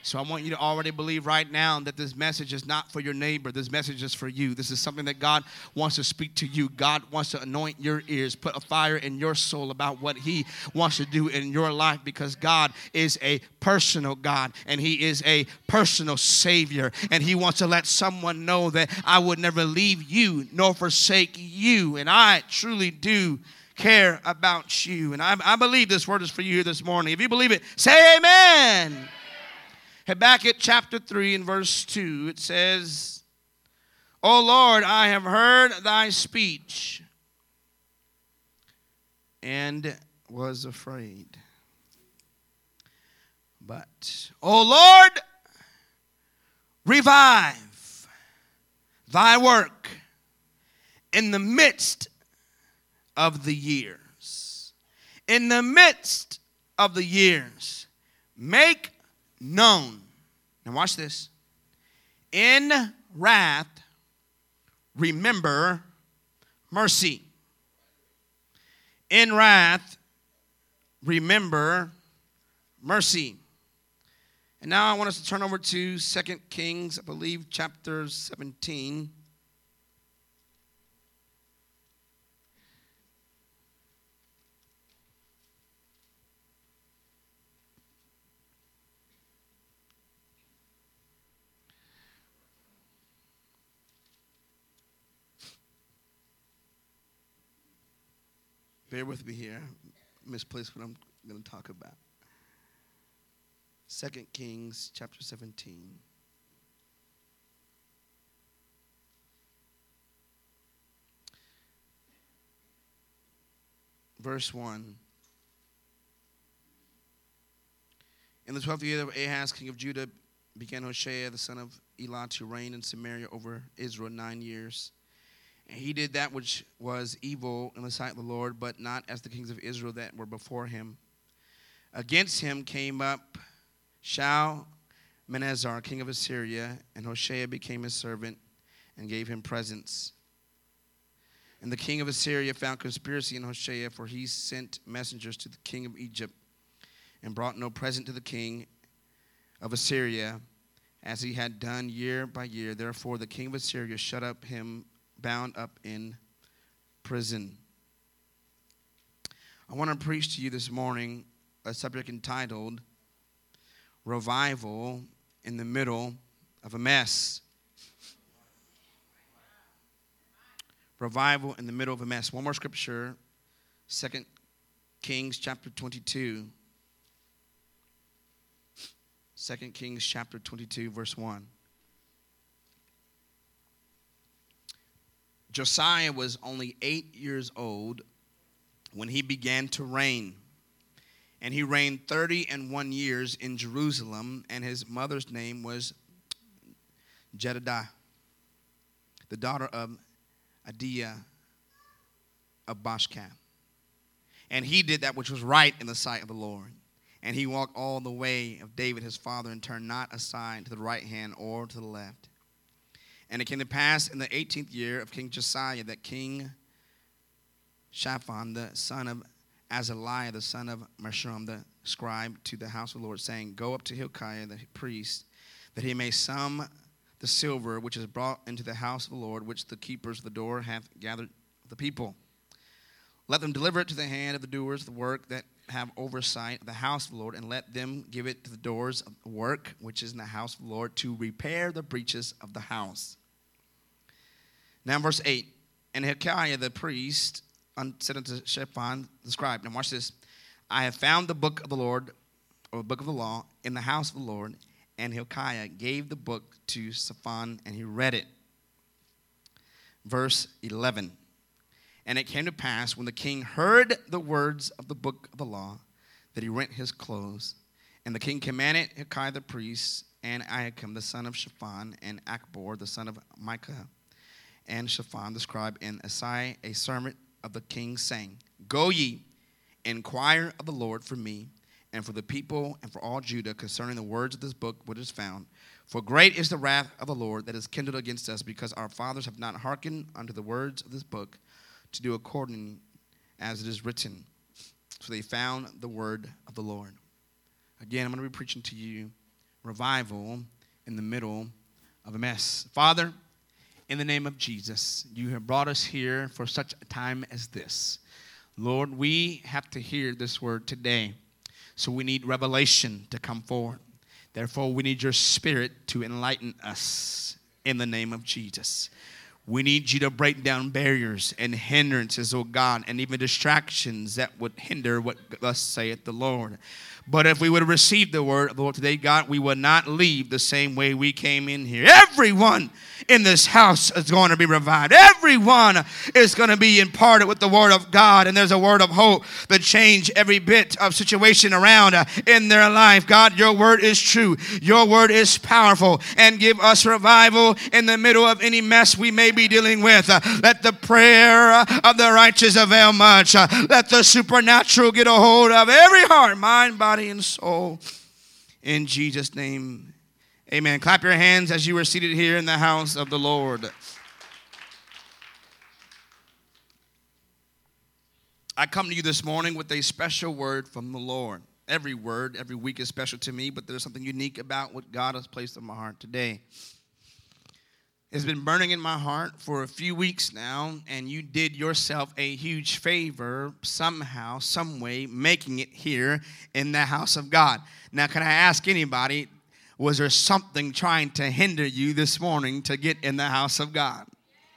So I want you to already believe right now that this message is not for your neighbor. This message is for you. This is something that God wants to speak to you. God wants to anoint your ears, put a fire in your soul about what he wants to do in your life, because God is a personal God and he is a personal Savior. And he wants to let someone know that I would never leave you nor forsake you. And I truly do care about you. And I believe this word is for you this morning. If you believe it, say amen. Habakkuk chapter 3 and verse 2, it says, O Lord, I have heard thy speech and was afraid. But, O Lord, revive thy work in the midst of the years. In the midst of the years, make known. Now watch this. In wrath, remember mercy. In wrath, remember mercy. And now I want us to turn over to 2 Kings, I believe, chapter 17. Bear with me here. Misplaced what I'm going to talk about. 2 Kings chapter 17. Verse 1. In the 12th year of Ahaz, king of Judah, began Hoshea, the son of Elah, to reign in Samaria over Israel 9 years. And he did that which was evil in the sight of the Lord, but not as the kings of Israel that were before him. Against him came up Shalmaneser, king of Assyria, and Hoshea became his servant and gave him presents. And the king of Assyria found conspiracy in Hoshea, for he sent messengers to the king of Egypt and brought no present to the king of Assyria, as he had done year by year. Therefore the king of Assyria shut up him, bound up in prison. I want to preach to you this morning a subject entitled Revival in the Middle of a Mess. Revival in the middle of a mess. One more scripture, 2 Kings chapter 22. 2 Kings chapter 22, verse 1. Josiah was only 8 years old when he began to reign. And he reigned 31 years in Jerusalem, and his mother's name was Jedidah, the daughter of Adiah of Boshkath. And he did that which was right in the sight of the Lord. And he walked all the way of David his father, and turned not aside to the right hand or to the left. And it came to pass in the 18th year of King Josiah that King Shaphan, the son of Azaliah, the son of Meshullam, the scribe, to the house of the Lord, saying, Go up to Hilkiah the priest, that he may sum the silver which is brought into the house of the Lord, which the keepers of the door have gathered of the people. Let them deliver it to the hand of the doers of the work that have oversight of the house of the Lord, and let them give it to the doers of the work which is in the house of the Lord, to repair the breaches of the house. Now verse 8. And Hilkiah the priest said unto Shaphan the scribe, now watch this, I have found the book of the Lord, or the book of the law, in the house of the Lord. And Hilkiah gave the book to Shaphan, and he read it. Verse 11. And it came to pass, when the king heard the words of the book of the law, that he rent his clothes. And the king commanded Hilkiah the priest, and Ahikam the son of Shaphan, and Achbor the son of Micah, and Shaphan the scribe, and Asai a servant of the king, saying, Go ye, inquire of the Lord for me, and for the people, and for all Judah, concerning the words of this book which is found. For great is the wrath of the Lord that is kindled against us, because our fathers have not hearkened unto the words of this book, to do according as it is written. So they found the word of the Lord. Again, I'm going to be preaching to you revival in the middle of a mess. Father, in the name of Jesus, you have brought us here for such a time as this. Lord, we have to hear this word today, so we need revelation to come forward. Therefore, we need your Spirit to enlighten us in the name of Jesus. We need you to break down barriers and hindrances, oh God, and even distractions that would hinder what thus saith the Lord. But if we would receive the word of the Lord today, God, we would not leave the same way we came in here. Everyone in this house is going to be revived. Everyone is going to be imparted with the word of God. And there's a word of hope that change every bit of situation around in their life. God, your word is true. Your word is powerful. And give us revival in the middle of any mess we may be dealing with. Let the prayer of the righteous avail much. Let the supernatural get a hold of every heart, mind, body, and soul. In Jesus' name, amen. Clap your hands as you are seated here in the house of the Lord. I come to you this morning with a special word from the Lord. Every word, every week is special to me, but there's something unique about what God has placed in my heart today. It's been burning in my heart for a few weeks now, and you did yourself a huge favor somehow, some way, making it here in the house of God. Now, can I ask anybody, was there something trying to hinder you this morning to get in the house of God?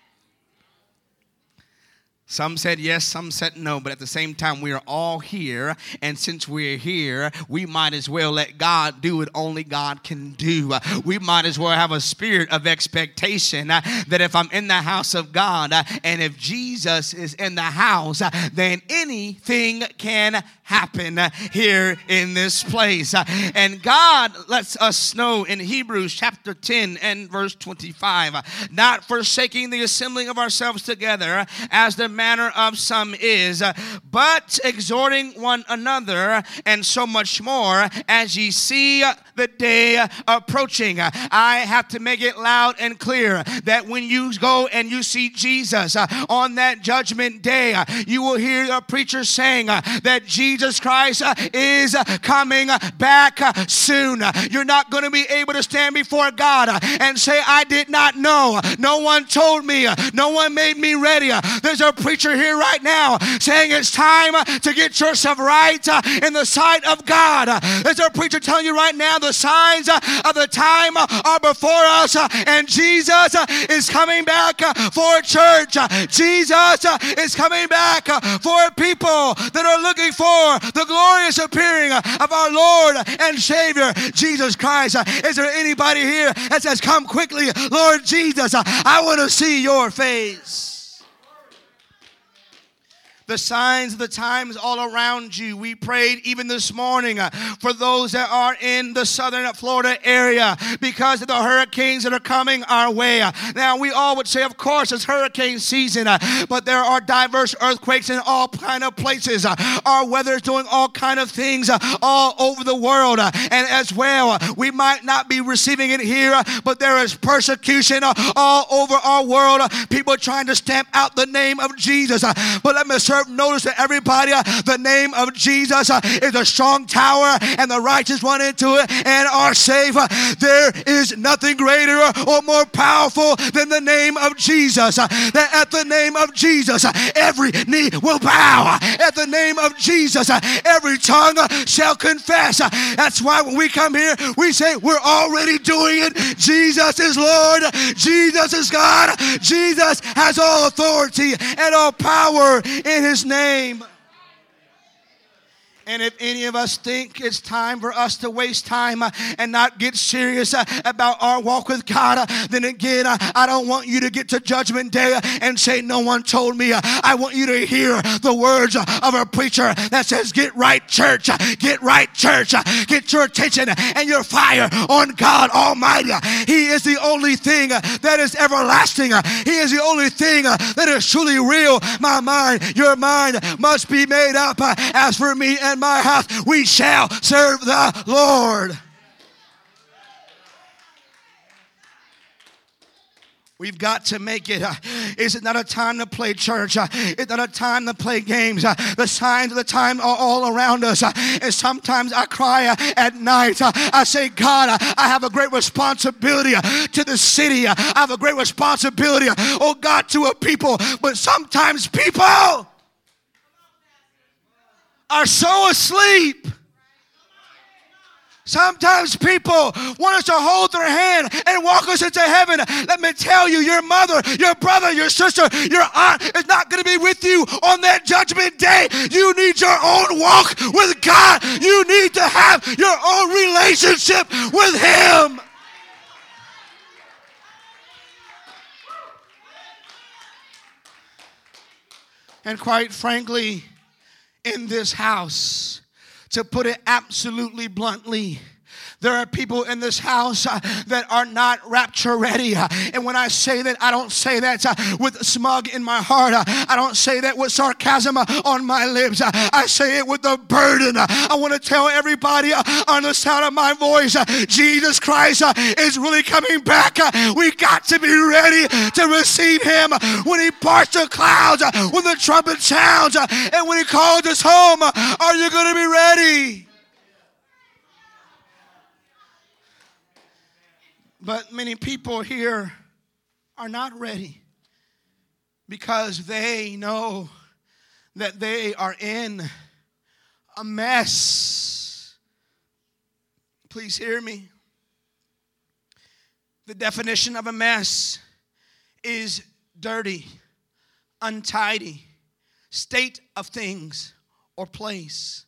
Some said yes, some said no, but at the same time, we are all here, and since we're here, we might as well let God do what only God can do. We might as well have a spirit of expectation that if I'm in the house of God, and if Jesus is in the house, then anything can happen here in this place. And God lets us know in Hebrews chapter 10 and verse 25, not forsaking the assembling of ourselves together as the manner of some is, but exhorting one another, and so much more as ye see the day approaching. I have to make it loud and clear that when you go and you see Jesus on that judgment day, you will hear a preacher saying that Jesus Christ is coming back soon. You're not going to be able to stand before God and say, I did not know. No one told me. No one made me ready. There's a preacher here right now saying it's time to get yourself right in the sight of God. There's a preacher telling you right now the signs of the time are before us, and Jesus is coming back for a church. Jesus is coming back for people that are looking for the glorious appearing of our Lord and Savior, Jesus Christ. Is there anybody here that says, come quickly, Lord Jesus, I want to see your face? The signs of the times all around you. We prayed even this morning for those that are in the southern Florida area because of the hurricanes that are coming our way. Now, we all would say, of course, it's hurricane season, but there are diverse earthquakes in all kind of places. Our weather is doing all kind of things all over the world. And as well, we might not be receiving it here, but there is persecution all over our world. People trying to stamp out the name of Jesus. But let me notice to everybody, the name of Jesus is a strong tower, and the righteous run into it and are safe. There is nothing greater or more powerful than the name of Jesus. That at the name of Jesus, every knee will bow. At the name of Jesus, every tongue shall confess. That's why when we come here, we say we're already doing it. Jesus is Lord. Jesus is God. Jesus has all authority and all power in His name. And if any of us think it's time for us to waste time and not get serious about our walk with God, then again, I don't want you to get to Judgment Day and say, no one told me. I want you to hear the words of a preacher that says, get right, church. Get right, church. Get your attention and your fire on God Almighty. He is the only thing that is everlasting. He is the only thing that is truly real. My mind, your mind must be made up. As for me and my house, we shall serve the Lord. We've got to make it. It's not a time to play church. It's not a time to play games. The signs of the time are all around us. And sometimes I cry at night. I say, God, I have a great responsibility to the city. I have a great responsibility, oh God, to a people. But sometimes people are so asleep. Sometimes people want us to hold their hand and walk us into heaven. Let me tell you, your mother, your brother, your sister, your aunt is not going to be with you on that judgment day. You need your own walk with God. You need to have your own relationship with Him. And quite frankly, in this house, to put it absolutely bluntly, there are people in this house that are not rapture ready. And when I say that, I don't say that with smug in my heart. I don't say that with sarcasm on my lips. I say it with a burden. I want to tell everybody on the sound of my voice, Jesus Christ is really coming back. We got to be ready to receive Him when He parts the clouds, when the trumpet sounds, and when He calls us home. Are you going to be ready? But many people here are not ready because they know that they are in a mess. Please hear me. The definition of a mess is dirty, untidy, state of things or place.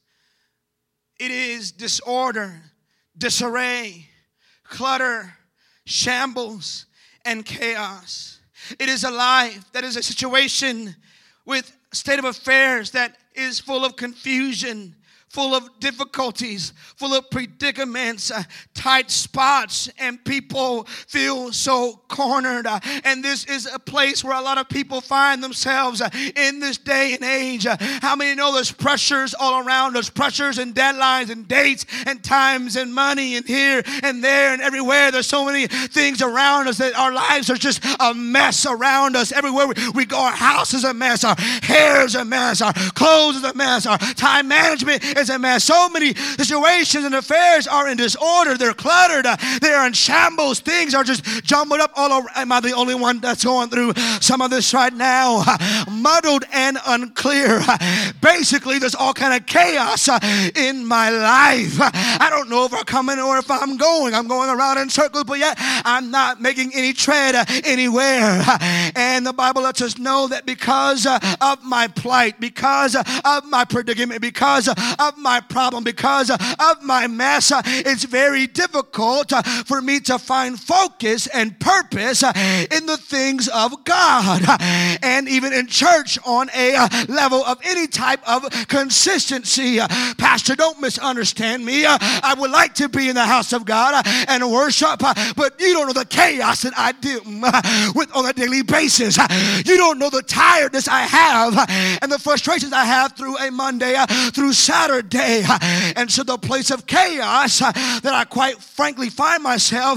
It is disorder, disarray, clutter, shambles, and chaos. It is a life that is a situation with state of affairs that is full of confusion, full of difficulties, full of predicaments, tight spots, and people feel so cornered. And this is a place where a lot of people find themselves in this day and age. How many know there's pressures all around us? Pressures and deadlines and dates and times and money and here and there and everywhere. There's so many things around us that our lives are just a mess around us. Everywhere we go, our house is a mess. Our hair is a mess. Our clothes is a mess. Our time management is a mess. So many situations and affairs are in disorder. They're cluttered. They're in shambles. Things are just jumbled up all over. Am I the only one that's going through some of this right now? Muddled and unclear. Basically, there's all kind of chaos in my life. I don't know if I'm coming or if I'm going. I'm going around in circles, but yet I'm not making any tread anywhere. And the Bible lets us know that because of my plight, because of my predicament, because of my problem, because of my mess, it's very difficult for me to find focus and purpose in the things of God, and even in church on a level of any type of consistency. Pastor, don't misunderstand me. I would like to be in the house of God and worship, but you don't know the chaos that I deal with on a daily basis. You don't know the tiredness I have and the frustrations I have through a Monday through Saturday. And so the place of chaos that I quite frankly find myself,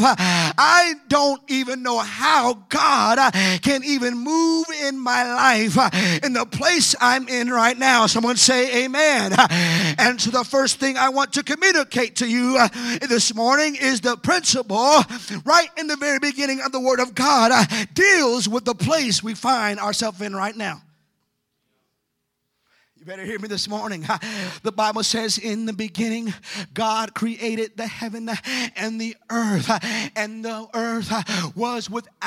I don't even know how God can even move in my life in the place I'm in right now. Someone say amen. And so the first thing I want to communicate to you this morning is the principle right in the very beginning of the Word of God deals with the place we find ourselves in right now. You better hear me this morning. The Bible says in the beginning, God created the heaven and the earth was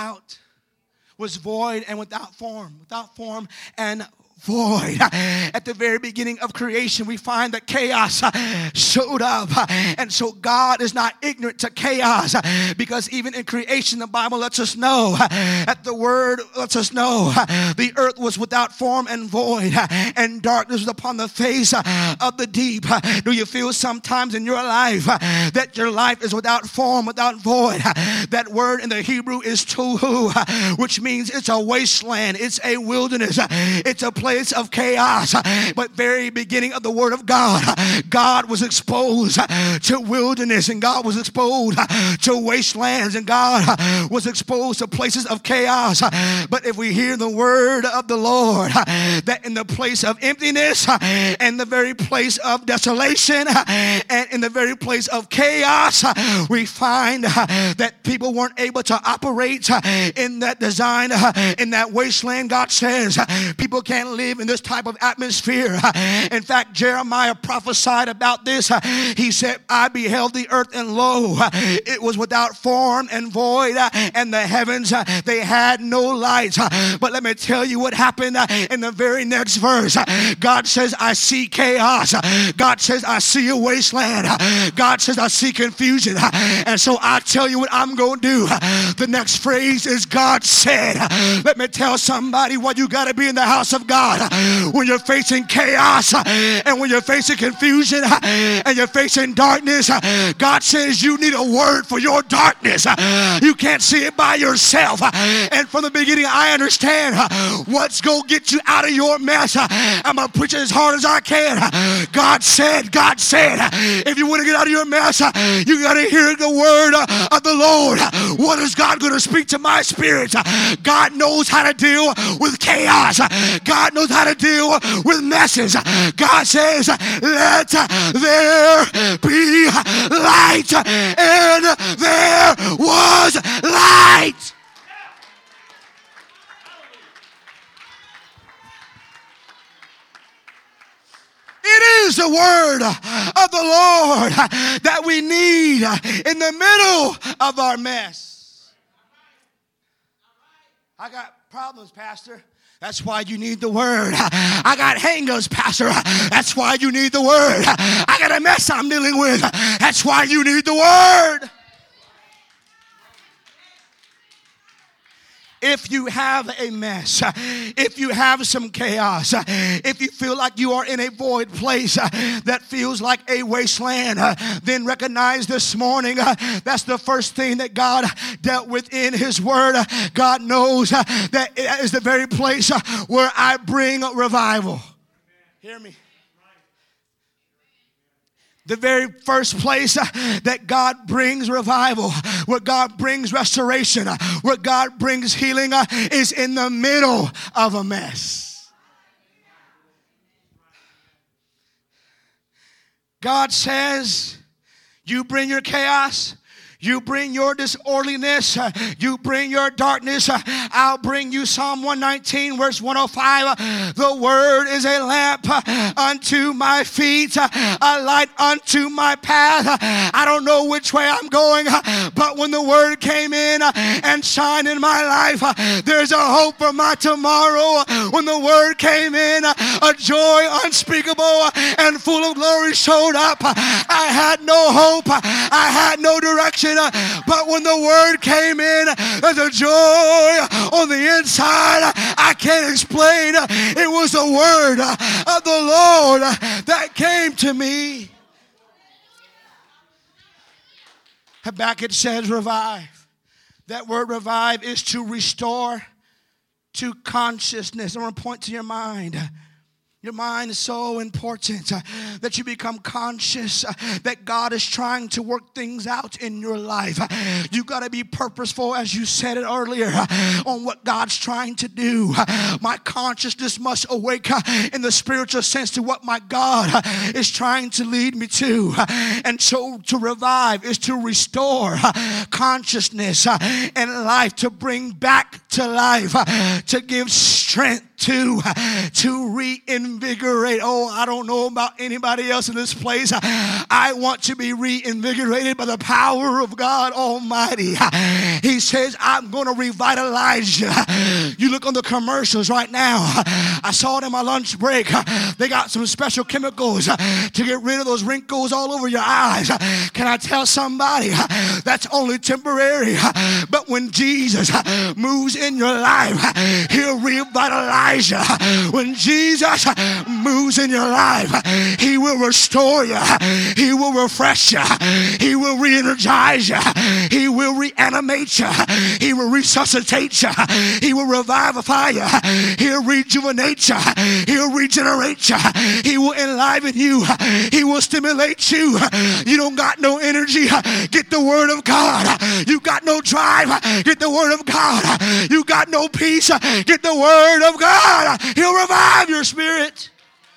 void and without form and void. At the very beginning of creation, we find that chaos showed up. And so God is not ignorant to chaos, because even in creation, the Bible lets us know that the Word lets us know the earth was without form and void, and darkness was upon the face of the deep. Do you feel sometimes in your life that your life is without form, without void? That word in the Hebrew is tohu, which means it's a wasteland, it's a wilderness, it's a place place of chaos. But very beginning of the Word of God, God was exposed to wilderness, and God was exposed to wastelands, and God was exposed to places of chaos. But if we hear the word of the Lord, that in the place of emptiness, and the very place of desolation, and in the very place of chaos, we find that people weren't able to operate in that design, in that wasteland. God says people can't live in this type of atmosphere. In fact, Jeremiah prophesied about this. He said, I beheld the earth, and lo, it was without form and void, and the heavens, they had no light. But let me tell you what happened in the very next verse. God says, I see chaos. God says, I see a wasteland. God says, I see confusion. And so I tell you what I'm going to do. The next phrase is God said. Let me tell somebody why you got to be in the house of God when you're facing chaos, and when you're facing confusion, and you're facing darkness. God says you need a word for your darkness. You can't see it by yourself. And from the beginning, I understand what's going to get you out of your mess. I'm going to preach it as hard as I can. God said, if you want to get out of your mess, you got to hear the word of the Lord. What is God going to speak to my spirit? God knows how to deal with chaos. God knows how to deal with messes. God says, let there be light, and there was light. It is the word of the Lord that we need in the middle of our mess. I got problems, Pastor. That's why you need the word. I got hang-ups, Pastor. That's why you need the word. I got a mess I'm dealing with. That's why you need the word. If you have a mess, if you have some chaos, if you feel like you are in a void place that feels like a wasteland, then recognize this morning that's the first thing that God dealt with in His Word. God knows that it is the very place where I bring revival. Hear me. The very first place that God brings revival, where God brings restoration, where God brings healing is in the middle of a mess. God says, you bring your chaos, you bring your disorderliness, you bring your darkness, I'll bring you Psalm 119 verse 105. The word is a lamp unto my feet, a light unto my path. I don't know which way I'm going, but when the word came in and shined in my life, there's a hope for my tomorrow. When the word came in, a joy unspeakable and full of glory showed up. I had no hope, I had no direction. But when the word came in, there's a joy on the inside I can't explain. It was the word of the Lord that came to me. Habakkuk says revive. That word revive is to restore to consciousness. I want to point to your mind. Your mind is so important that you become conscious that God is trying to work things out in your life. You got to be purposeful, as you said it earlier, on what God's trying to do. My consciousness must awake in the spiritual sense to what my God is trying to lead me to. And so to revive is to restore consciousness and life, to bring back to life, to give strength, to reinvigorate. Oh, I don't know about anybody else in this place. I want to be reinvigorated by the power of God Almighty. He says, I'm going to revitalize you. You look on the commercials right now. I saw it in my lunch break. They got some special chemicals to get rid of those wrinkles all over your eyes. Can I tell somebody that's only temporary? But when Jesus moves in your life, He'll revitalize re-energize you. When Jesus moves in your life, he will restore you. He will refresh you. He will re-energize you. He will reanimate you. He will resuscitate you. He will revivify you. He'll rejuvenate you. He'll regenerate you. He will enliven you. He will stimulate you. You don't got no energy. Get the word of God. You got no drive. Get the word of God. You got no peace. Get the word of God. He'll revive your spirit.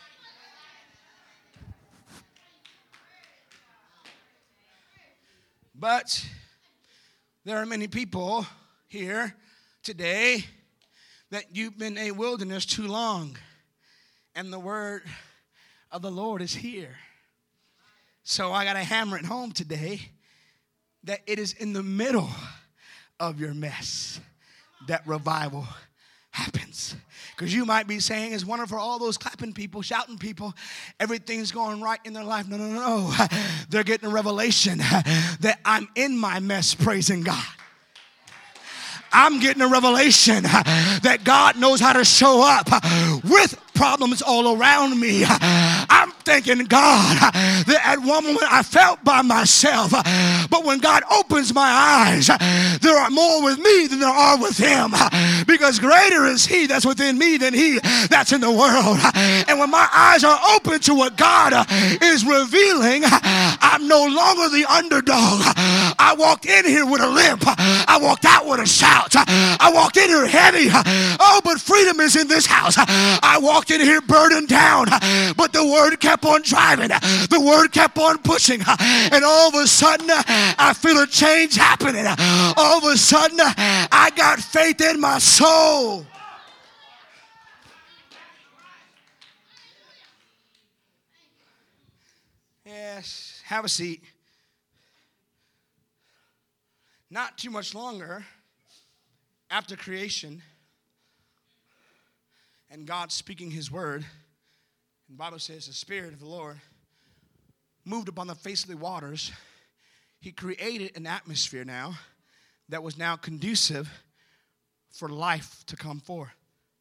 But there are many people here today that you've been a wilderness too long, and the word of the Lord is here. So I got to hammer it home today that it is in the middle of your mess that revival happens. Because you might be saying, it's wonderful, all those clapping people, shouting people, everything's going right in their life. No. They're getting a revelation that I'm in my mess praising God. I'm getting a revelation that God knows how to show up with problems all around me. I'm thanking God that at one moment I felt by myself, but when God opens my eyes, there are more with me than there are with him, because greater is he that's within me than he that's in the world. And when my eyes are open to what God is revealing, I'm no longer the underdog. I walked in here with a limp. I walked out with a shout. I walked in here heavy. Oh, but freedom is in this house. I walked in here burdened down, but the word kept on driving. The word kept on pushing. And all of a sudden, I feel a change happening. All of a sudden, I got faith in my soul. Yes, have a seat. Not too much longer after creation and God speaking his word, and the Bible says the Spirit of the Lord moved upon the face of the waters. He created an atmosphere now that was now conducive for life to come forth.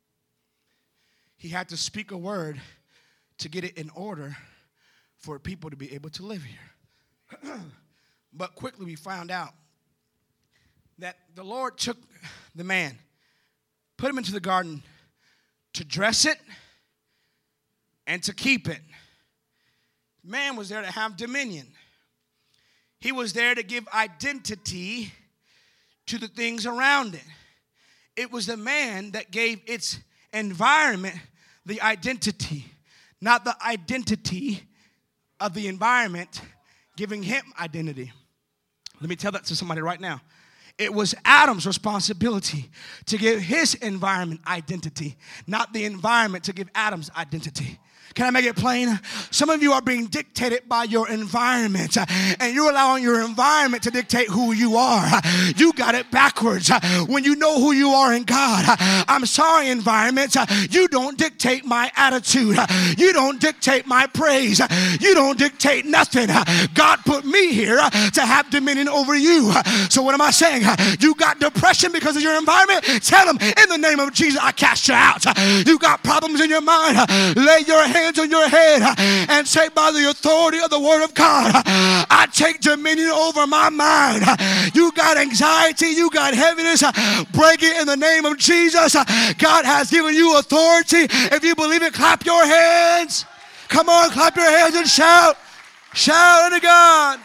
He had to speak a word to get it in order for people to be able to live here. But quickly we found out that the Lord took the man, put him into the garden to dress it and to keep it. Man was there to have dominion. He was there to give identity to the things around it. It was the man that gave its environment the identity, not the identity of the environment giving him identity. Let me tell that to somebody right now. It was Adam's responsibility to give his environment identity, not the environment to give Adam's identity. Can I make it plain? Some of you are being dictated by your environment, and you're allowing your environment to dictate who you are. You got it backwards. When you know who you are in God, I'm sorry, environment, you don't dictate my attitude. You don't dictate my praise. You don't dictate nothing. God put me here to have dominion over you. So what am I saying? You got depression because of your environment? Tell them, in the name of Jesus, I cast you out. You got problems in your mind? Lay your hands on your head and say, by the authority of the word of God, I take dominion over my mind. You got anxiety, you got heaviness, break it in the name of Jesus. God has given you authority. If you believe it, clap your hands. Come on, clap your hands and shout. Shout unto God.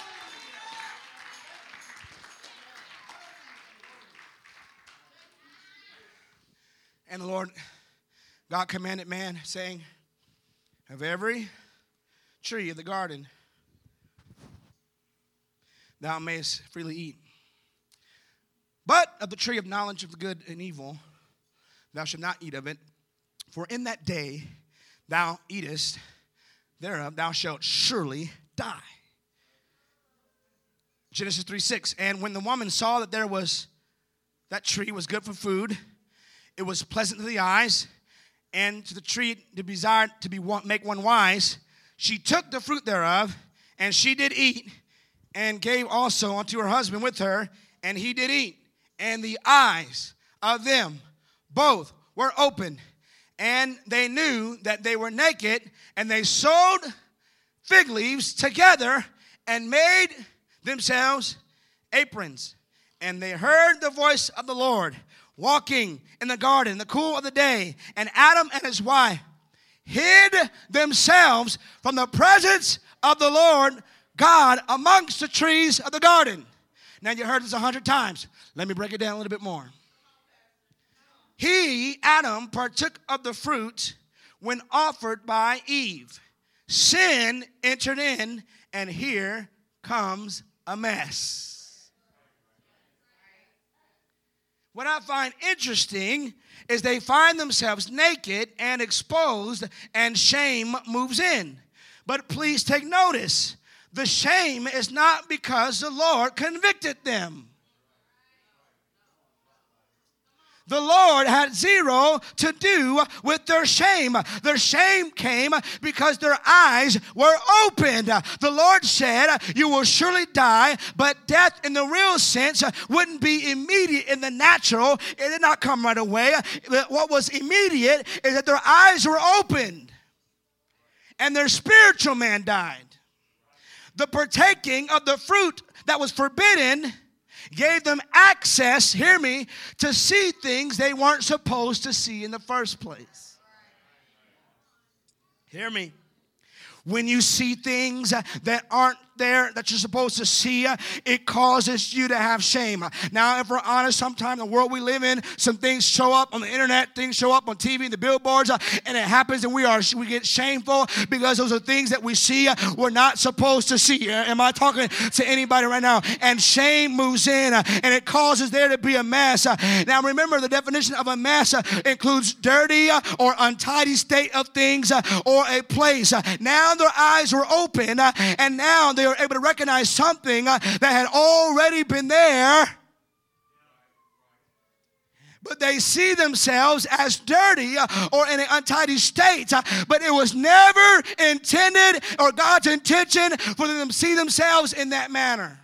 And the Lord, God commanded man, saying, of every tree of the garden thou mayest freely eat. But of the tree of knowledge of good and evil thou shalt not eat of it. For in that day thou eatest thereof, thou shalt surely die. Genesis 3:6. And when the woman saw that that tree was good for food, it was pleasant to the eyes, and to the tree to be desired to make one wise, she took the fruit thereof, and she did eat, and gave also unto her husband with her, and he did eat. And the eyes of them both were open, and they knew that they were naked, and they sewed fig leaves together and made themselves aprons. And they heard the voice of the Lord walking in the garden in the cool of the day. And Adam and his wife hid themselves from the presence of the Lord God amongst the trees of the garden. Now you heard this 100 times. Let me break it down a little bit more. He, Adam, partook of the fruit when offered by Eve. Sin entered in, and here comes a mess. What I find interesting is they find themselves naked and exposed, and shame moves in. But please take notice, the shame is not because the Lord convicted them. The Lord had zero to do with their shame. Their shame came because their eyes were opened. The Lord said, you will surely die, but death in the real sense wouldn't be immediate in the natural. It did not come right away. What was immediate is that their eyes were opened and their spiritual man died. The partaking of the fruit that was forbidden gave them access, hear me, to see things they weren't supposed to see in the first place. Hear me. When you see things that aren't there that you're supposed to see, it causes you to have shame. Now, if we're honest, sometimes in the world we live in, some things show up on the internet, things show up on TV, the billboards, and it happens, and we get shameful because those are things that we see we're not supposed to see. Am I talking to anybody right now? And shame moves in, and it causes there to be a mess. Now, remember, the definition of a mess includes dirty or untidy state of things or a place. Now their eyes were open, and now they were able to recognize something that had already been there, but they see themselves as dirty or in an untidy state, but it was never intended or God's intention for them to see themselves in that manner.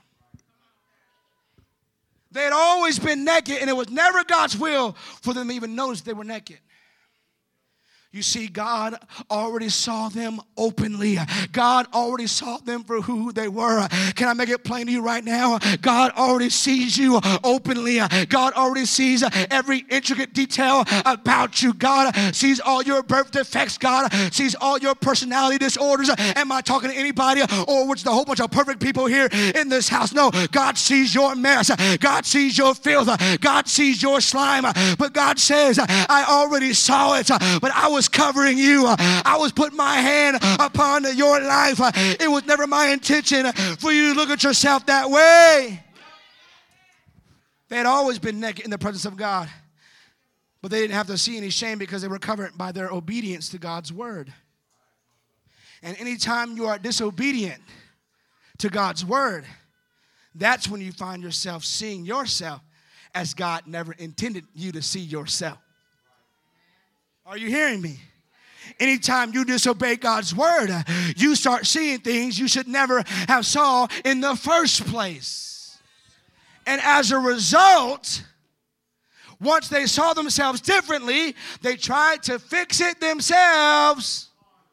They had always been naked, and it was never God's will for them to even notice they were naked. You see, God already saw them openly. God already saw them for who they were. Can I make it plain to you right now? God already sees you openly. God already sees every intricate detail about you. God sees all your birth defects. God sees all your personality disorders. Am I talking to anybody, or which the whole bunch of perfect people here in this house? No, God sees your mess. God sees your filth. God sees your slime. But God says, I already saw it, but I was covering you. I was putting my hand upon your life. It was never my intention for you to look at yourself that way. They had always been naked in the presence of God, but they didn't have to see any shame because they were covered by their obedience to God's word. And anytime you are disobedient to God's word, that's when you find yourself seeing yourself as God never intended you to see yourself. Are you hearing me? Anytime you disobey God's word, you start seeing things you should never have saw in the first place. And as a result, once they saw themselves differently, they tried to fix it themselves.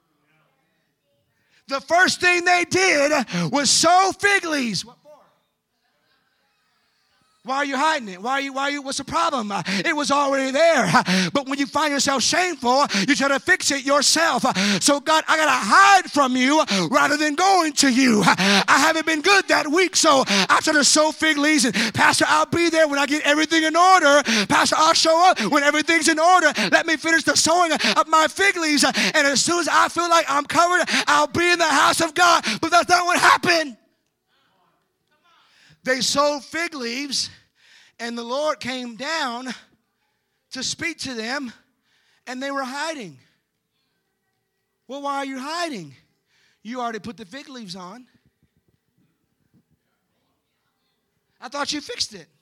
The first thing they did was sew fig leaves. Why are you hiding it? What's the problem? It was already there. But when you find yourself shameful, you try to fix it yourself. So God, I got to hide from you rather than going to you. I haven't been good that week, so I try to sew fig leaves. And Pastor, I'll be there when I get everything in order. Pastor, I'll show up when everything's in order. Let me finish the sewing of my fig leaves. And as soon as I feel like I'm covered, I'll be in the house of God. But that's not what happened. They sewed fig leaves, and the Lord came down to speak to them, and they were hiding. Well, why are you hiding? You already put the fig leaves on. I thought you fixed it.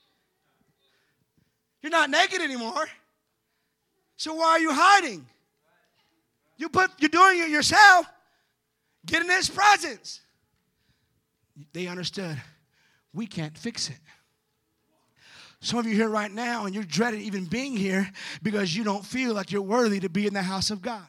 You're not naked anymore. So why are you hiding? You're doing it yourself. Get in His presence. They understood. We can't fix it. Some of you here right now, and you're dreading even being here because you don't feel like you're worthy to be in the house of God.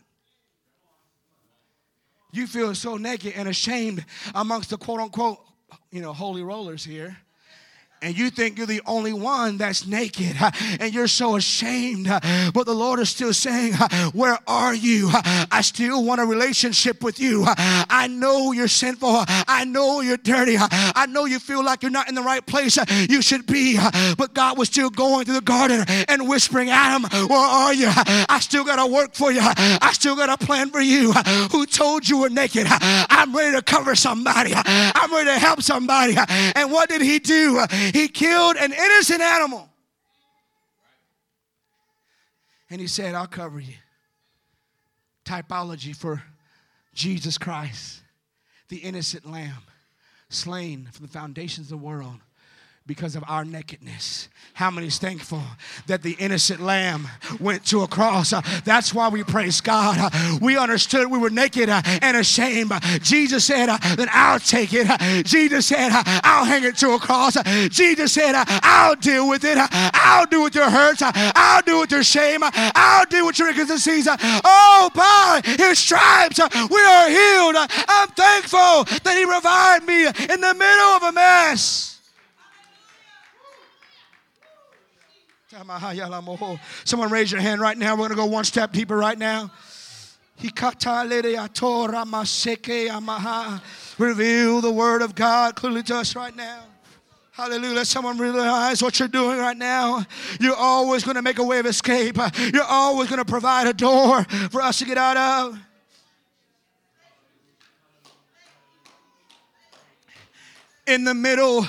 You feel so naked and ashamed amongst the quote-unquote, holy rollers here. And you think you're the only one that's naked, and you're so ashamed. But the Lord is still saying, where are you? I still want a relationship with you. I know you're sinful. I know you're dirty. I know you feel like you're not in the right place you should be. But God was still going through the garden and whispering, Adam, where are you? I still got to work for you. I still got a plan for you. Who told you were naked? I'm ready to cover somebody. I'm ready to help somebody. And what did he do? He killed an innocent animal. And he said, I'll cover you. Typology for Jesus Christ, the innocent lamb, slain from the foundations of the world because of our nakedness. How many is thankful that the innocent lamb went to a cross? That's why we praise God. We understood we were naked and ashamed. Jesus said, then I'll take it. Jesus said, I'll hang it to a cross. Jesus said, I'll deal with it. I'll deal with your hurts. I'll deal with your shame. I'll deal with your inconsistencies. Oh, by his stripes, we are healed. I'm thankful that he revived me in the middle of a mess. Someone raise your hand right now. We're going to go one step deeper right now. Reveal the word of God clearly to us right now. Hallelujah. Let someone realize what you're doing right now. You're always going to make a way of escape. You're always going to provide a door for us to get out of. In the middle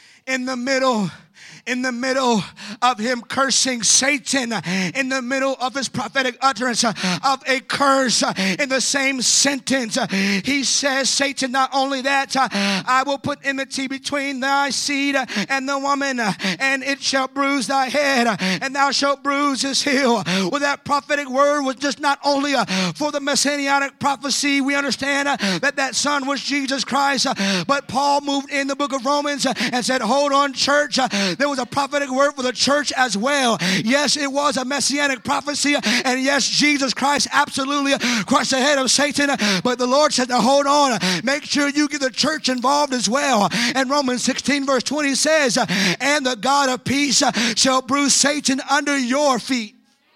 of him cursing Satan, in the middle of his prophetic utterance of a curse, in the same sentence, he says, Satan, not only that, I will put enmity between thy seed and the woman, and it shall bruise thy head, and thou shalt bruise his heel. Well, that prophetic word was just not only for the messianic prophecy. We understand that son was Jesus Christ, but Paul moved in the book of Romans and said, hold on, church, there was a prophetic word for the church as well. Yes, it was a messianic prophecy, and yes, Jesus Christ absolutely crushed the head of Satan, but the Lord said, now hold on, make sure you get the church involved as well. And Romans 16 verse 20 says, and the God of peace shall bruise Satan under your feet.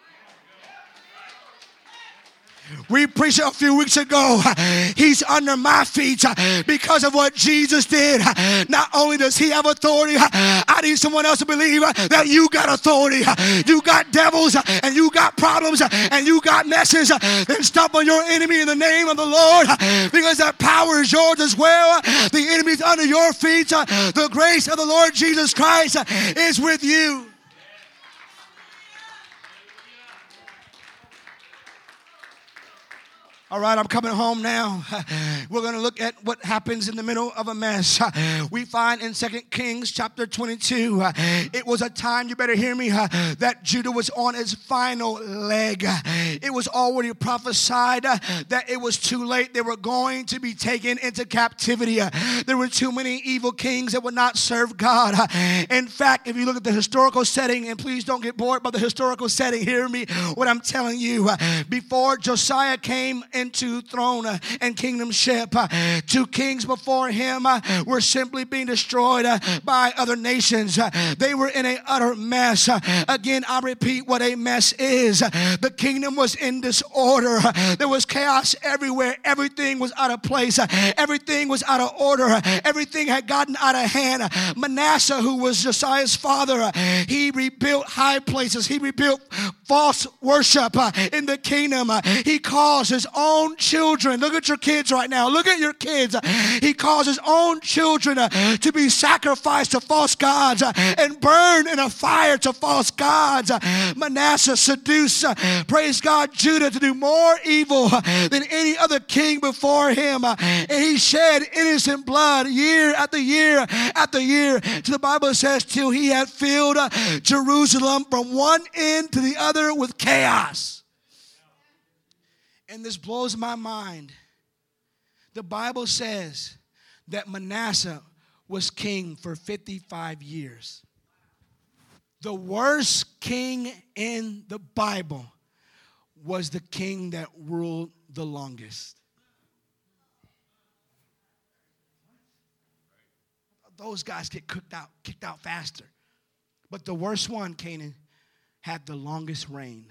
We preached a few weeks ago, he's under my feet because of what Jesus did. Not only does he have authority, I need someone else to believe that you got authority. You got devils and you got problems and you got messes. Then stomp on your enemy in the name of the Lord, because that power is yours as well. The enemy's under your feet. The grace of the Lord Jesus Christ is with you. All right, I'm coming home now. We're going to look at what happens in the middle of a mess. We find in 2 Kings chapter 22, it was a time, you better hear me, that Judah was on its final leg. It was already prophesied that it was too late. They were going to be taken into captivity. There were too many evil kings that would not serve God. In fact, if you look at the historical setting, and please don't get bored by the historical setting, hear me what I'm telling you. Before Josiah came into throne and kingdomship, two kings before him were simply being destroyed by other nations. They were in an utter mess. Again, I repeat what a mess is. The kingdom was in disorder. There was chaos everywhere. Everything was out of place. Everything was out of order. Everything had gotten out of hand. Manasseh, who was Josiah's father, he rebuilt high places. He rebuilt false worship in the kingdom. He caused his own children, look at your kids right now, look at your kids. He caused his own children to be sacrificed to false gods and burned in a fire to false gods. Manasseh seduced, praise God, Judah to do more evil than any other king before him. And he shed innocent blood year after year after year. So the Bible says till he had filled Jerusalem from one end to the other with chaos. And this blows my mind. The Bible says that Manasseh was king for 55 years. The worst king in the Bible was the king that ruled the longest. Those guys get kicked out faster. But the worst one, Canaan, had the longest reign.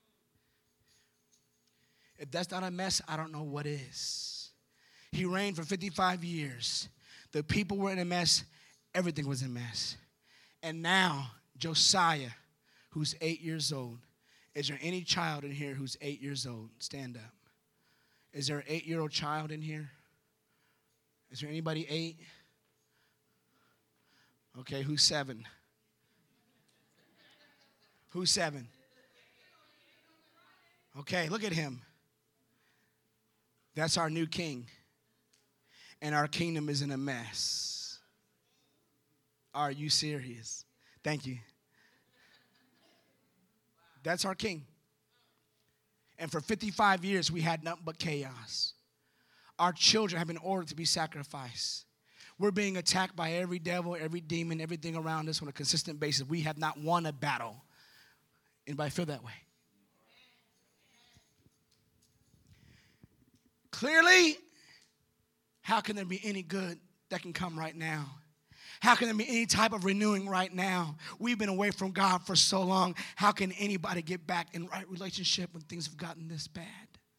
If that's not a mess, I don't know what is. He reigned for 55 years. The people were in a mess. Everything was a mess. And now, Josiah, who's 8 years old. Is there any child in here who's 8 years old? Stand up. Is there an 8-year-old child in here? Is there anybody 8? Okay, who's 7? Who's 7? Okay, look at him. That's our new king. And our kingdom is in a mess. Are you serious? Thank you. That's our king. And for 55 years, we had nothing but chaos. Our children have been ordered to be sacrificed. We're being attacked by every devil, every demon, everything around us on a consistent basis. We have not won a battle. Anybody feel that way? Clearly, how can there be any good that can come right now? How can there be any type of renewing right now? We've been away from God for so long. How can anybody get back in right relationship when things have gotten this bad?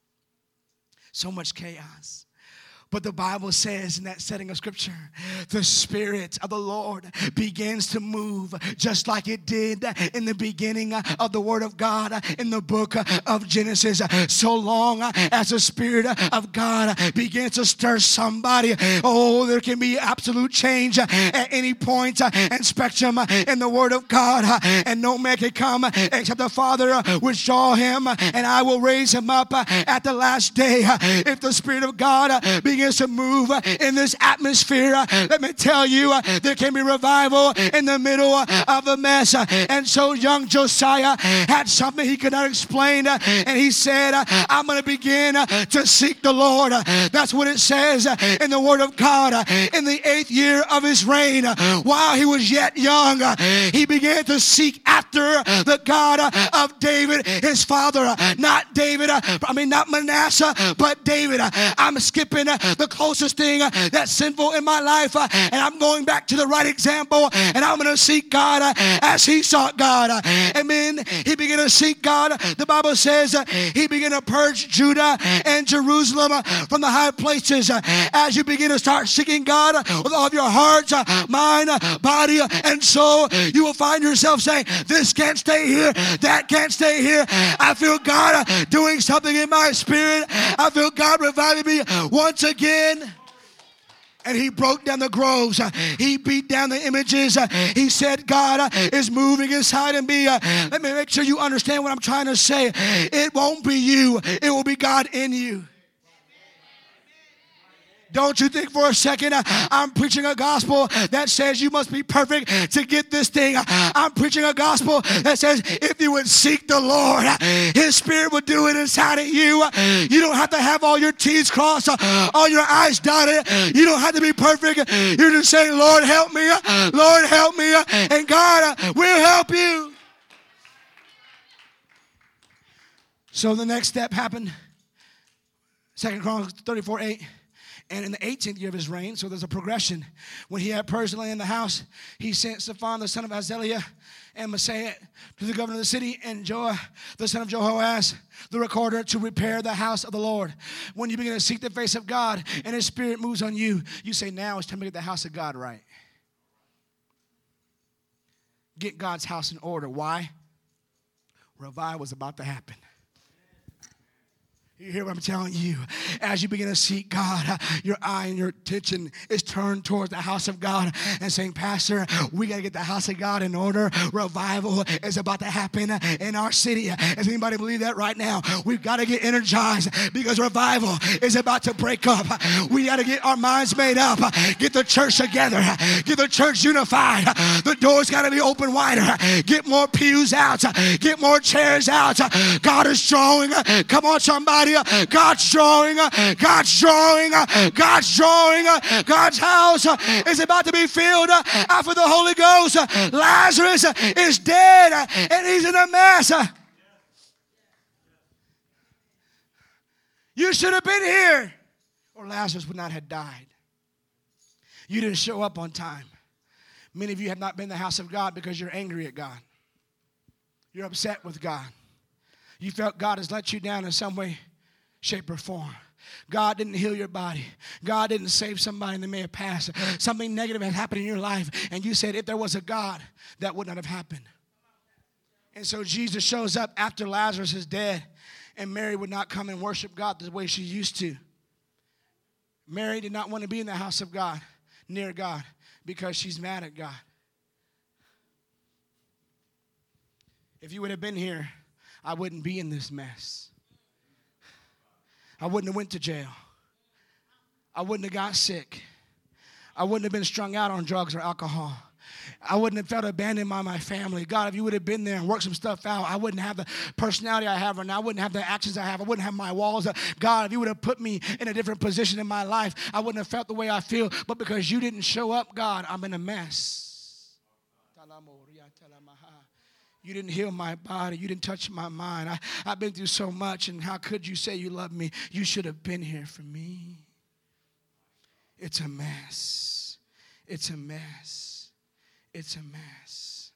So much chaos. But the Bible says in that setting of Scripture, the Spirit of the Lord begins to move just like it did in the beginning of the Word of God in the book of Genesis. So long as the Spirit of God begins to stir somebody, oh, there can be absolute change at any point and spectrum in the Word of God. And no man can come except the Father withdraw him, and I will raise him up at the last day. If the Spirit of God begins to move in this atmosphere, let me tell you, there can be revival in the middle of a mess. And so young Josiah had something he could not explain, and he said, I'm going to begin to seek the Lord. That's what it says in the Word of God. In the 8th year of his reign, while he was yet young, he began to seek after the God of David, his father. Not Manasseh, but David. I'm skipping the closest thing that's sinful in my life, and I'm going back to the right example, and I'm going to seek God as he sought God. Amen. He began to seek God. The Bible says he began to purge Judah and Jerusalem from the high places. As you begin to start seeking God with all of your heart, mind, body, and soul, you will find yourself saying, this can't stay here, that can't stay here. I feel God doing something in my spirit. I feel God reviving me once again. And he broke down the groves. He beat down the images. He said, God is moving inside of me. Let me make sure you understand what I'm trying to say. It won't be you. It will be God in you. Don't you think for a second I'm preaching a gospel that says you must be perfect to get this thing. I'm preaching a gospel that says if you would seek the Lord, his Spirit would do it inside of you. You don't have to have all your T's crossed, all your I's dotted. You don't have to be perfect. You're just saying, Lord, help me. Lord, help me. And God will help you. So the next step happened. 2 Chronicles 34:8. And in the 18th year of his reign, so there's a progression. When he had purged the land in the house, he sent Shaphan, the son of Azaliah, and Maaseiah to the governor of the city, and Joah, the son of Jehoahaz, the recorder, to repair the house of the Lord. When you begin to seek the face of God and his Spirit moves on you, you say, now it's time to get the house of God right. Get God's house in order. Why? Revival is about to happen. You hear what I'm telling you? As you begin to seek God, your eye and your attention is turned towards the house of God and saying, Pastor, we got to get the house of God in order. Revival is about to happen in our city. Does anybody believe that right now? We've got to get energized because revival is about to break up. We got to get our minds made up, get the church together, get the church unified. The doors got to be open wider. Get more pews out, get more chairs out. God is drawing. Come on, somebody. somebody. God's drawing. God's drawing. God's drawing. God's house is about to be filled out for the Holy Ghost. Lazarus is dead and he's in a mess. You should have been here, or Lazarus would not have died. You didn't show up on time. Many of you have not been in the house of God because you're angry at God. You're upset with God. You felt God has let you down in some way, shape, or form. God didn't heal your body. God didn't save somebody and they may have passed. Something negative has happened in your life, and you said, if there was a God, that would not have happened. And so Jesus shows up after Lazarus is dead, and Mary would not come and worship God the way she used to. Mary did not want to be in the house of God, near God, because she's mad at God. If you would have been here, I wouldn't be in this mess. I wouldn't have went to jail. I wouldn't have got sick. I wouldn't have been strung out on drugs or alcohol. I wouldn't have felt abandoned by my family. God, if you would have been there and worked some stuff out, I wouldn't have the personality I have right now. I wouldn't have the actions I have. I wouldn't have my walls. God, if you would have put me in a different position in my life, I wouldn't have felt the way I feel. But because you didn't show up, God, I'm in a mess. You didn't heal my body. You didn't touch my mind. I've been through so much, and how could you say you love me? You should have been here for me. It's a mess. It's a mess. It's a mess.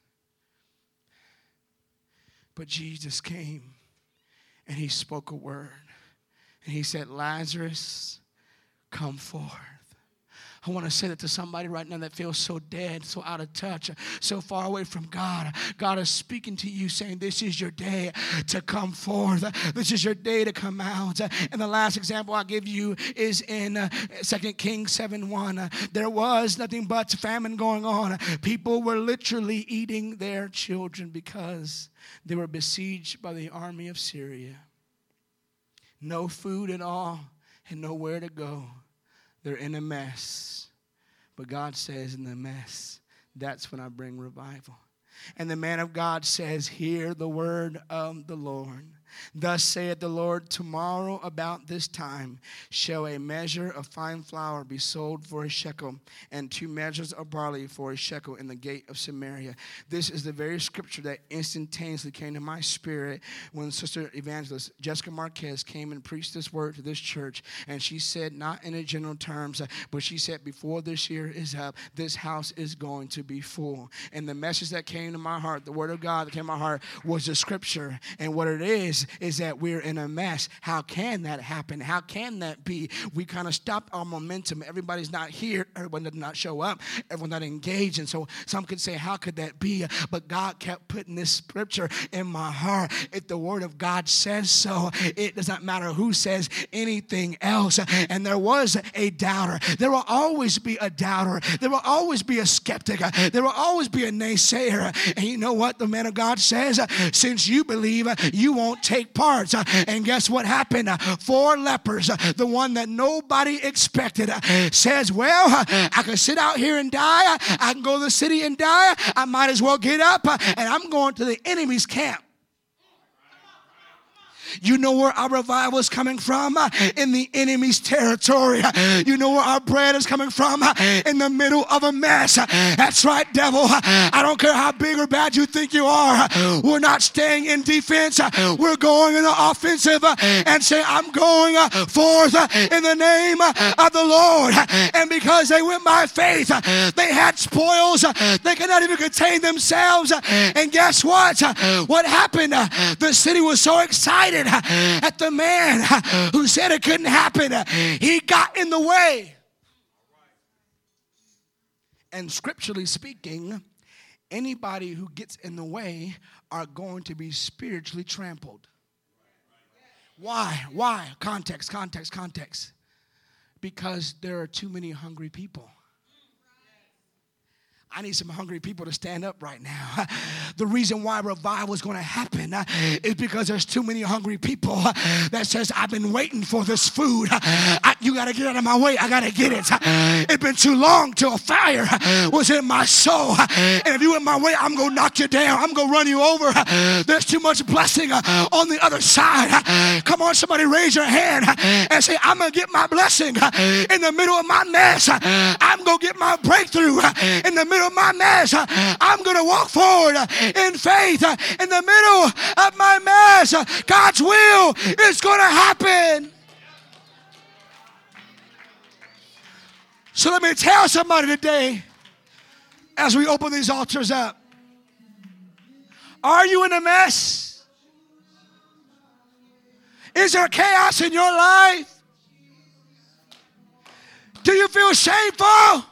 But Jesus came, and he spoke a word. And he said, Lazarus, come forth. I want to say that to somebody right now that feels so dead, so out of touch, so far away from God. God is speaking to you saying, this is your day to come forth. This is your day to come out. And the last example I'll give you is in 2 Kings 7:1. There was nothing but famine going on. People were literally eating their children because they were besieged by the army of Syria. No food at all and nowhere to go. They're in a mess. But God says in the mess, that's when I bring revival. And the man of God says, hear the word of the Lord. Thus saith the Lord, tomorrow about this time shall a measure of fine flour be sold for a shekel, and 2 measures of barley for a shekel in the gate of Samaria. This is the very scripture that instantaneously came to my spirit when Sister Evangelist Jessica Marquez came and preached this word to this church. And she said, not in a general terms, but she said, before this year is up, this house is going to be full. And the message that came to my heart, the word of God that came to my heart, was the scripture. And what it is that we're in a mess. How can that happen? How can that be? We kind of stopped our momentum. Everybody's not here. Everyone did not show up. Everyone not engaged. And so some could say, how could that be? But God kept putting this scripture in my heart. If the word of God says so, it does not matter who says anything else. And there was a doubter. There will always be a doubter. There will always be a skeptic. There will always be a naysayer. And you know what the man of God says? Since you believe, you won't take part. And guess what happened? 4 lepers, the one that nobody expected, says, well, I can sit out here and die. I can go to the city and die. I might as well get up, and I'm going to the enemy's camp. You know where our revival is coming from? In the enemy's territory. You know where our bread is coming from? In the middle of a mess. That's right, devil. I don't care how big or bad you think you are. We're not staying in defense. We're going in the offensive and say, I'm going forth in the name of the Lord. And because they went by faith, they had spoils. They could not even contain themselves. And guess what? What happened? The city was so excited at the man who said it couldn't happen. He got in the way. And scripturally speaking, anybody who gets in the way are going to be spiritually trampled. Why? Context. Because there are too many hungry people. I need some hungry people to stand up right now. The reason why revival is going to happen is because there's too many hungry people that says, I've been waiting for this food. You got to get out of my way. I got to get it. It's been too long till a fire was in my soul. And if you in my way, I'm going to knock you down. I'm going to run you over. There's too much blessing on the other side. Come on, somebody raise your hand and say, I'm going to get my blessing in the middle of my mess. I'm going to get my breakthrough in the middle of my mess. I'm going to walk forward in faith in the middle of my mess. God's will is going to happen. So let me tell somebody today, as we open these altars up, are you in a mess? Is there chaos in your life? Do you feel shameful?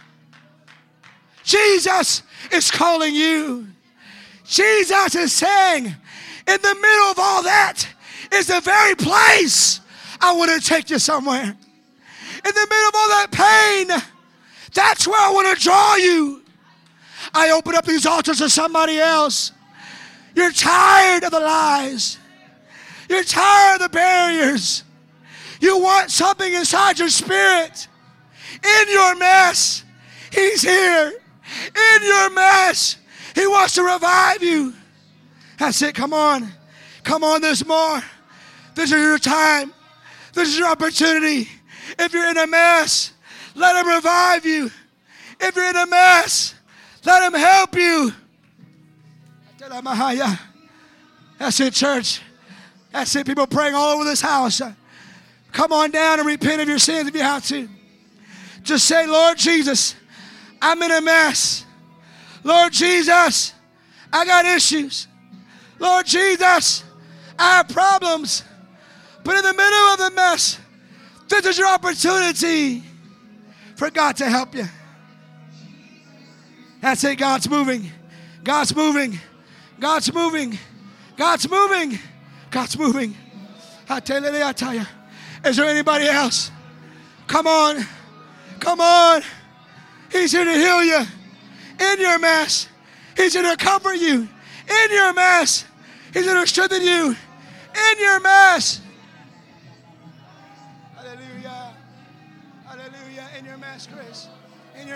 Jesus is calling you. Jesus is saying, in the middle of all that is the very place I want to take you somewhere. In the middle of all that pain, that's where I want to draw you. I open up these altars to somebody else. You're tired of the lies. You're tired of the barriers. You want something inside your spirit. In your mess, He's here. In your mess, He wants to revive you. That's it. Come on. Come on, there's more. This is your time. This is your opportunity. If you're in a mess, let Him revive you. If you're in a mess, let Him help you. That's it, church. That's it. People praying all over this house. Come on down and repent of your sins if you have to. Just say, Lord Jesus, I'm in a mess. Lord Jesus, I got issues. Lord Jesus, I have problems. But in the middle of the mess, this is your opportunity for God to help you. That's it. God's moving. God's moving. God's moving. God's moving. God's moving. I tell you. Is there anybody else? Come on. Come on. He's here to heal you in your mess. He's here to comfort you in your mess. He's here to strengthen you in your mess. Hallelujah. Hallelujah. In your mess, Chris.